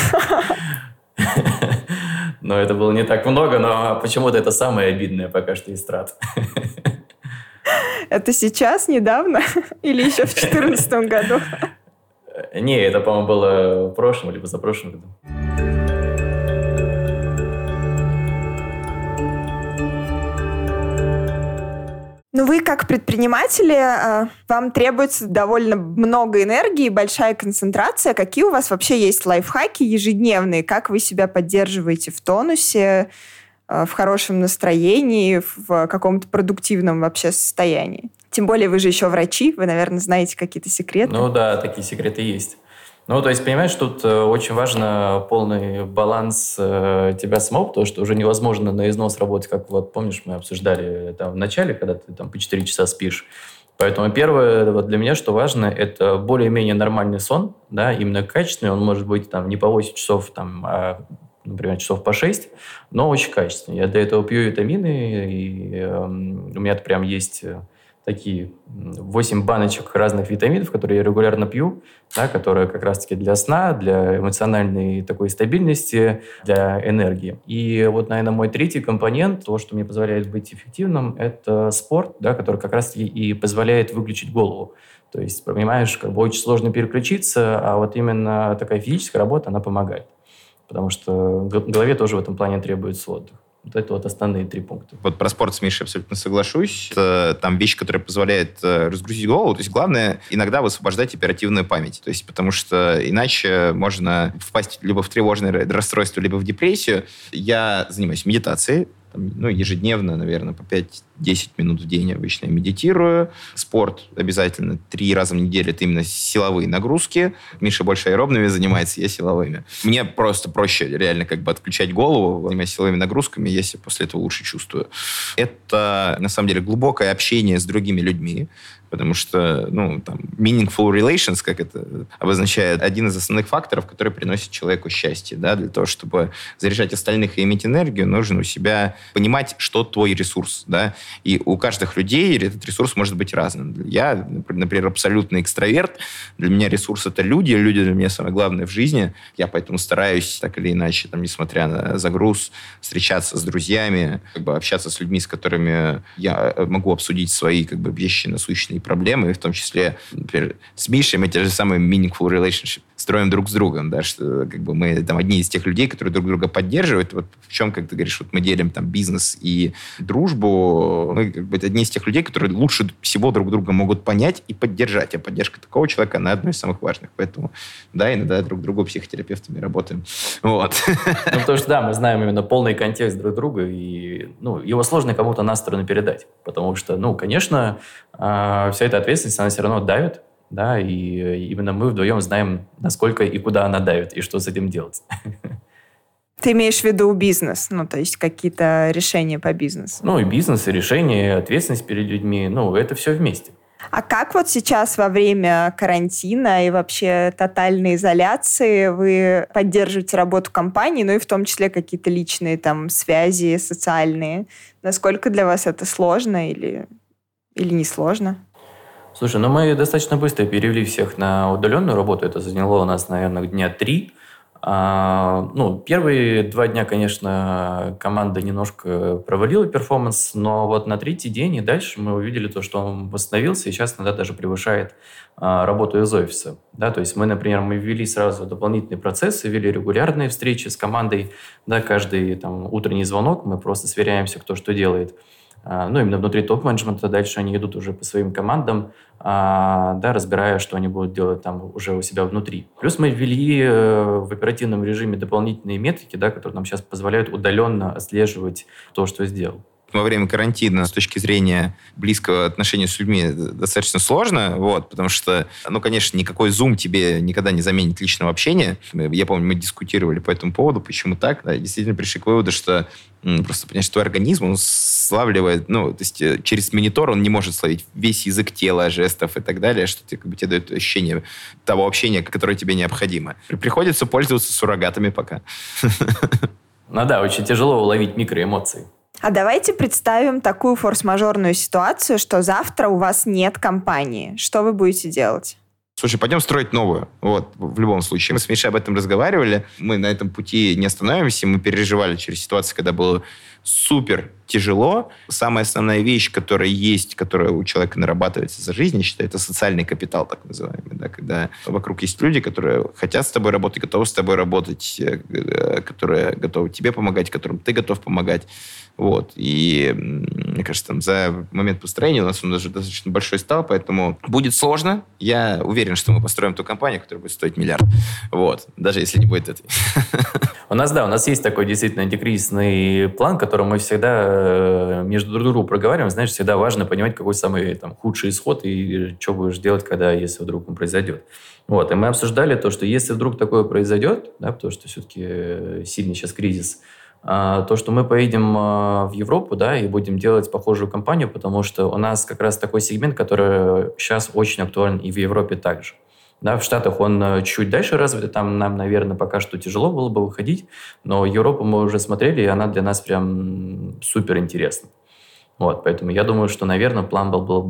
Но это было не так много, но почему-то это самое обидное пока что из трат. Это сейчас, недавно? Или еще в две тысячи четырнадцатом году? Не, это, по-моему, было в прошлом или позапрошлом году. Ну, вы как предприниматели, вам требуется довольно много энергии, большая концентрация. Какие у вас вообще есть лайфхаки ежедневные? Как вы себя поддерживаете в тонусе, в хорошем настроении, в каком-то продуктивном вообще состоянии? Тем более вы же еще врачи, вы, наверное, знаете какие-то секреты. Ну да, такие секреты есть. Ну, то есть, понимаешь, тут очень важно полный баланс э, тебя самого, потому что уже невозможно на износ работать, как вот, помнишь, мы обсуждали там в начале, когда ты там по четыре часа спишь. Поэтому первое вот для меня, что важно, это более-менее нормальный сон, да, именно качественный, он может быть там не по восемь часов, там, а, например, часов по шесть, но очень качественный. Я для этого пью витамины, и э, у меня прям есть такие восемь баночек разных витаминов, которые я регулярно пью, да, которые как раз-таки для сна, для эмоциональной такой стабильности, для энергии. И вот, наверное, мой третий компонент, то, что мне позволяет быть эффективным, это спорт, да, который как раз-таки и позволяет выключить голову. То есть, понимаешь, как бы очень сложно переключиться, а вот именно такая физическая работа, она помогает. Потому что голове тоже в этом плане требуется отдых. Вот это вот основные три пункта. Вот про спорт с Мишей абсолютно соглашусь. Это там вещь, которая позволяет разгрузить голову. То есть главное иногда высвобождать оперативную память. То есть потому что иначе можно впасть либо в тревожное расстройство, либо в депрессию. Я занимаюсь медитацией. Ну, ежедневно, наверное, по пять-десять минут в день обычно я медитирую. Спорт обязательно три раза в неделю. Это именно силовые нагрузки. Миша больше аэробными занимается, я силовыми. Мне просто проще реально как бы отключать голову, занимаясь силовыми нагрузками, я себя после этого лучше чувствую. Это, на самом деле, глубокое общение с другими людьми. Потому что, ну, там, meaningful relations, как это обозначает, один из основных факторов, который приносит человеку счастье, да, для того, чтобы заряжать остальных и иметь энергию, нужно у себя понимать, что твой ресурс, да, и у каждых людей этот ресурс может быть разным. Я, например, абсолютный экстраверт, для меня ресурс — это люди, люди для меня самое главное в жизни, я поэтому стараюсь, так или иначе, там, несмотря на загруз, встречаться с друзьями, как бы общаться с людьми, с которыми я могу обсудить свои, как бы, вещи насущные проблемы, в том числе, например, с Мишей мы те же самые meaningful relationship строим друг с другом, да, что как бы мы там одни из тех людей, которые друг друга поддерживают. Вот в чем, как ты говоришь, вот мы делим там бизнес и дружбу, мы как бы одни из тех людей, которые лучше всего друг друга могут понять и поддержать. А поддержка такого человека, она одна из самых важных. Поэтому, да, иногда друг другу психотерапевтами работаем. Вот. Ну, потому что, да, мы знаем именно полный контекст друг друга, и, ну, его сложно кому-то на сторону передать. Потому что, ну, конечно, вся эта ответственность, она все равно давит, да, и именно мы вдвоем знаем, насколько и куда она давит, и что с этим делать. Ты имеешь в виду бизнес, ну, то есть какие-то решения по бизнесу? Ну, и бизнес, и решения, и ответственность перед людьми, ну, это все вместе. А как вот сейчас во время карантина и вообще тотальной изоляции вы поддерживаете работу компании, ну и в том числе какие-то личные там связи социальные? Насколько для вас это сложно или, или не сложно? Слушай, ну мы достаточно быстро перевели всех на удаленную работу. Это заняло у нас, наверное, дня три. А, ну, первые два дня, конечно, команда немножко провалила перформанс, но вот на третий день и дальше мы увидели то, что он восстановился и сейчас иногда даже превышает а, работу из офиса. Да, то есть мы, например, мы ввели сразу дополнительные процессы, ввели регулярные встречи с командой. Да, каждый там, утренний звонок, мы просто сверяемся, кто что делает. Ну, именно внутри топ-менеджмента, дальше они идут уже по своим командам, да, разбирая, что они будут делать там уже у себя внутри. Плюс мы ввели в оперативном режиме дополнительные метрики, да, которые нам сейчас позволяют удаленно отслеживать то, что сделал. во время карантина с точки зрения близкого отношения с людьми достаточно сложно, вот, потому что, ну, конечно, никакой Zoom тебе никогда не заменит личного общения. Я помню, мы дискутировали по этому поводу, почему так. Да, действительно пришли к выводу, что м, просто, понимаешь, твой организм, он славливает, ну, то есть через монитор он не может словить весь язык тела, жестов и так далее, что тебе, как бы, тебе дает ощущение того общения, которое тебе необходимо. Приходится пользоваться суррогатами пока. Ну да, очень тяжело уловить микроэмоции. А давайте представим такую форс-мажорную ситуацию, что завтра у вас нет компании. Что вы будете делать? Слушай, пойдем строить новую. Вот, в любом случае. Мы с Мишей об этом разговаривали. Мы на этом пути не остановимся. Мы переживали через ситуацию, когда было супер тяжело. Самая основная вещь, которая есть, которая у человека нарабатывается за жизнь, я считаю, это социальный капитал, так называемый. Да? Когда вокруг есть люди, которые хотят с тобой работать, готовы с тобой работать, которые готовы тебе помогать, которым ты готов помогать. Вот. И, мне кажется, там, за момент построения у нас он даже достаточно большой стал, поэтому будет сложно. Я уверен, что мы построим ту компанию, которая будет стоить миллиард. Вот. Даже если не будет этой. У нас, да, у нас есть такой действительно антикризисный план, который мы всегда между друг другом проговариваем. Знаешь, всегда важно понимать, какой самый там, худший исход и что будешь делать, когда, если вдруг он произойдет. Вот. И мы обсуждали то, что если вдруг такое произойдет, да, потому что все-таки сильный сейчас кризис, то, что мы поедем в Европу, да, и будем делать похожую компанию, потому что у нас как раз такой сегмент, который сейчас очень актуален и в Европе также. Да, в Штатах он чуть дальше развит, там нам, наверное, пока что тяжело было бы выходить, но Европу мы уже смотрели, и она для нас прям супер интересна. Вот, поэтому я думаю, что, наверное, план был, был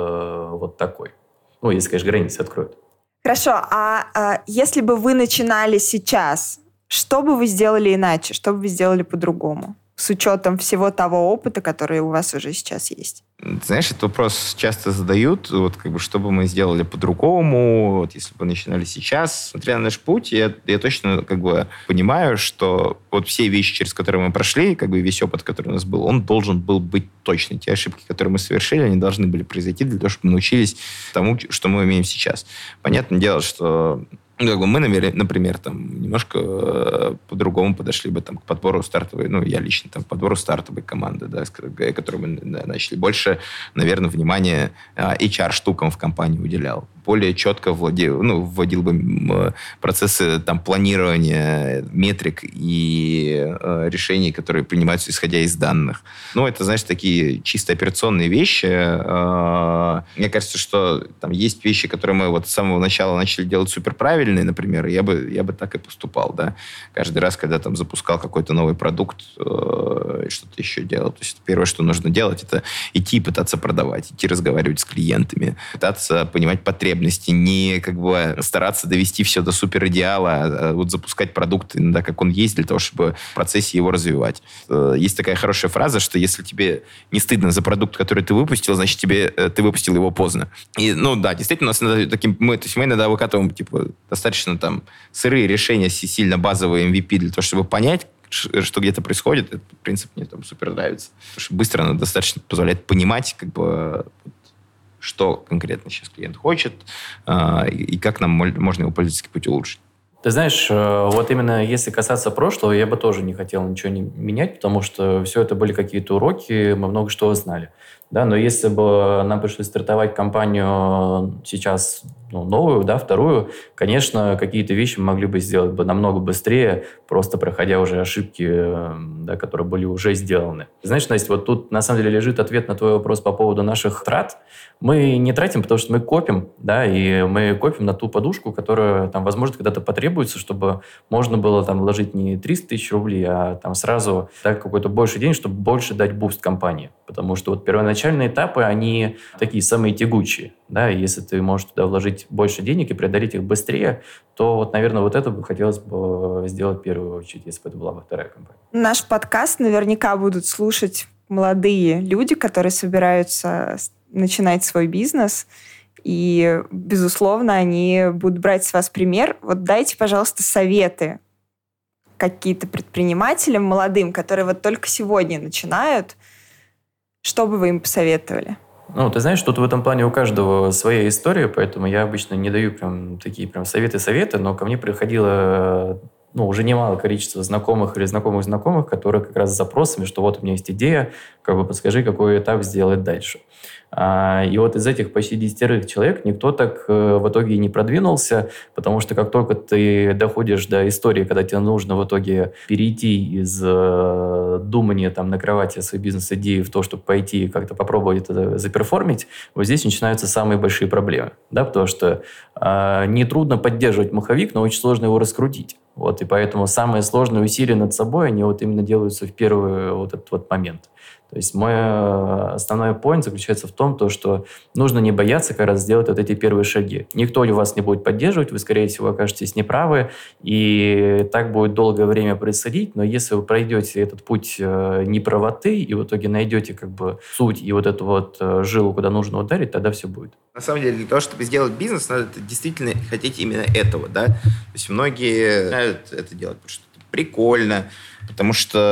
бы вот такой. Ну, если, конечно, границы откроют. Хорошо, а, а если бы вы начинали сейчас, что бы вы сделали иначе, что бы вы сделали по-другому, с учетом всего того опыта, который у вас уже сейчас есть? Знаешь, этот вопрос часто задают, вот как бы, что бы мы сделали по-другому, вот если бы начинали сейчас. Смотря на наш путь, я, я точно как бы понимаю, что вот все вещи, через которые мы прошли, как бы весь опыт, который у нас был, он должен был быть точный. Те ошибки, которые мы совершили, они должны были произойти для того, чтобы мы научились тому, что мы умеем сейчас. Понятное дело, что ну, как бы мы, например, там, немножко э, по-другому подошли бы там, к подбору стартовой, ну, я лично там, к подбору стартовой команды, да, с которой мы начали. Больше, наверное, внимания э, эйч ар-штукам в компании уделял. Более четко владел, ну, вводил бы процессы там, планирования метрик и э, решений, которые принимаются исходя из данных. Ну, это, знаешь, такие чисто операционные вещи. Э, мне кажется, что там есть вещи, которые мы вот с самого начала начали делать суперправильно, например, я бы, я бы так и поступал, да. Каждый раз, когда там запускал какой-то новый продукт, э, что-то еще делал. То есть первое, что нужно делать, это идти и пытаться продавать, идти разговаривать с клиентами, пытаться понимать потребности, не как бы стараться довести все до суперидеала, а вот запускать продукт иногда, как он есть, для того, чтобы в процессе его развивать. Э, есть такая хорошая фраза, что если тебе не стыдно за продукт, который ты выпустил, значит, тебе, э, ты выпустил его поздно. И, ну да, действительно, у нас иногда таким, мы, то есть мы иногда выкатываем, типа, достаточно там сырые решения, сильно базовые эм ви пи для того, чтобы понять, что где-то происходит. Этот принцип мне там супер нравится. Потому что быстро она достаточно позволяет понимать, как бы, что конкретно сейчас клиент хочет э, и как нам можно его пользовательский путь улучшить. Ты знаешь, вот именно если касаться прошлого, я бы тоже не хотел ничего не менять, потому что все это были какие-то уроки, мы много что знали. Да, но если бы нам пришлось стартовать компанию сейчас, ну, новую, да, вторую, конечно, какие-то вещи мы могли бы сделать бы намного быстрее, просто проходя уже ошибки, да, которые были уже сделаны. Знаешь, Настя, вот тут на самом деле лежит ответ на твой вопрос по поводу наших трат. Мы не тратим, потому что мы копим, да, и мы копим на ту подушку, которая, там, возможно, когда-то потребуется, чтобы можно было там вложить не триста тысяч рублей, а там сразу дать какой-то больше денег, чтобы больше дать буст компании. Потому что вот первоначальные этапы, они такие самые тягучие, да, и если ты можешь туда вложить больше денег и преодолеть их быстрее, то вот, наверное, вот это бы хотелось бы сделать в первую очередь, если бы это была бы вторая компания. Наш подкаст наверняка будут слушать молодые люди, которые собираются начинать свой бизнес, и, безусловно, они будут брать с вас пример. Вот дайте, пожалуйста, советы какие-то предпринимателям молодым, которые вот только сегодня начинают. Что бы вы им посоветовали? Ну, ты знаешь, тут в этом плане у каждого своя история, поэтому я обычно не даю прям такие прям советы-советы, но ко мне приходило ну, уже немалое количество знакомых или знакомых знакомых, которые как раз с запросами, что вот у меня есть идея, как бы подскажи, какой этап сделать дальше. И вот из этих почти десятерых человек никто так в итоге и не продвинулся, потому что как только ты доходишь до истории, когда тебе нужно в итоге перейти из думания там, на кровати о своей бизнес-идеи в то, чтобы пойти и как-то попробовать это заперформить, вот здесь начинаются самые большие проблемы. Да? Потому что э, нетрудно поддерживать маховик, но очень сложно его раскрутить. Вот, и поэтому самые сложные усилия над собой, они вот именно делаются в первый вот этот вот момент. То есть мой основной поинт заключается в том, то, что нужно не бояться как раз сделать вот эти первые шаги. Никто вас не будет поддерживать, вы, скорее всего, окажетесь неправы, и так будет долгое время происходить, но если вы пройдете этот путь неправоты и в итоге найдете как бы суть и вот эту вот жилу, куда нужно ударить, тогда все будет. На самом деле, для того, чтобы сделать бизнес, надо действительно хотеть именно этого, да. То есть многие знают это делать, потому что это прикольно, потому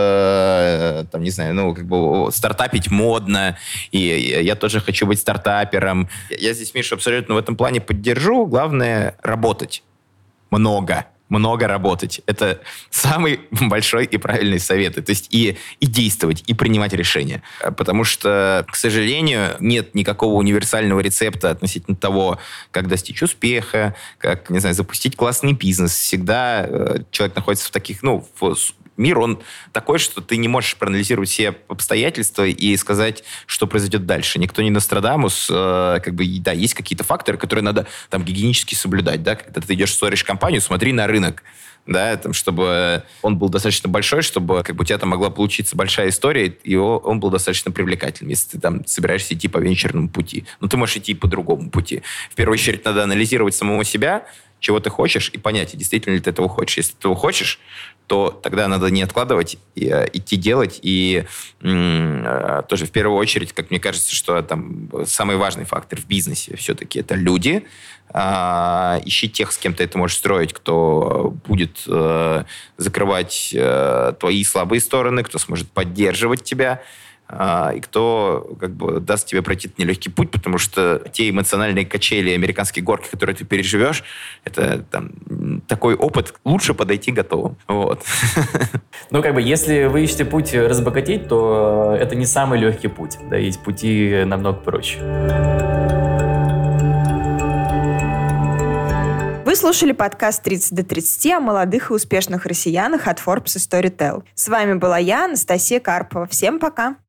что, там, не знаю, ну, как бы стартапить модно, и я тоже хочу быть стартапером. Я здесь Мишу абсолютно в этом плане поддержу. Главное — работать. Много. Много работать. Это самый большой и правильный совет. То есть и, и действовать, и принимать решения. Потому что, к сожалению, нет никакого универсального рецепта относительно того, как достичь успеха, как, не знаю, запустить классный бизнес. Всегда человек находится в таких, ну, в мир, он такой, что ты не можешь проанализировать все обстоятельства и сказать, что произойдет дальше. Никто не Нострадамус. Э, как бы, да, есть какие-то факторы, которые надо там гигиенически соблюдать. Да? Когда ты идешь строишь компанию, смотри на рынок. Да, там, чтобы он был достаточно большой, чтобы как бы, у тебя там могла получиться большая история, и он был достаточно привлекательным, если ты там собираешься идти по венчурному пути. Но ты можешь идти по другому пути. В первую очередь надо анализировать самого себя, чего ты хочешь, и понять, действительно ли ты этого хочешь. Если ты этого хочешь, то тогда надо не откладывать, и, а, идти делать. И м- тоже в первую очередь, как мне кажется, что там самый важный фактор в бизнесе все-таки это люди. А, ищи тех, с кем ты это можешь строить, кто будет а, закрывать а, твои слабые стороны, кто сможет поддерживать тебя, и кто как бы даст тебе пройти этот нелегкий путь, потому что те эмоциональные качели, американские горки, которые ты переживешь, это там, такой опыт, лучше подойти готовым. Вот. Ну, как бы, если вы ищете путь разбогатеть, то это не самый легкий путь. Да, есть пути намного проще. Вы слушали подкаст тридцать до тридцати о молодых и успешных россиянах от Forbes и Storytel. С вами была я, Анастасия Карпова. Всем пока!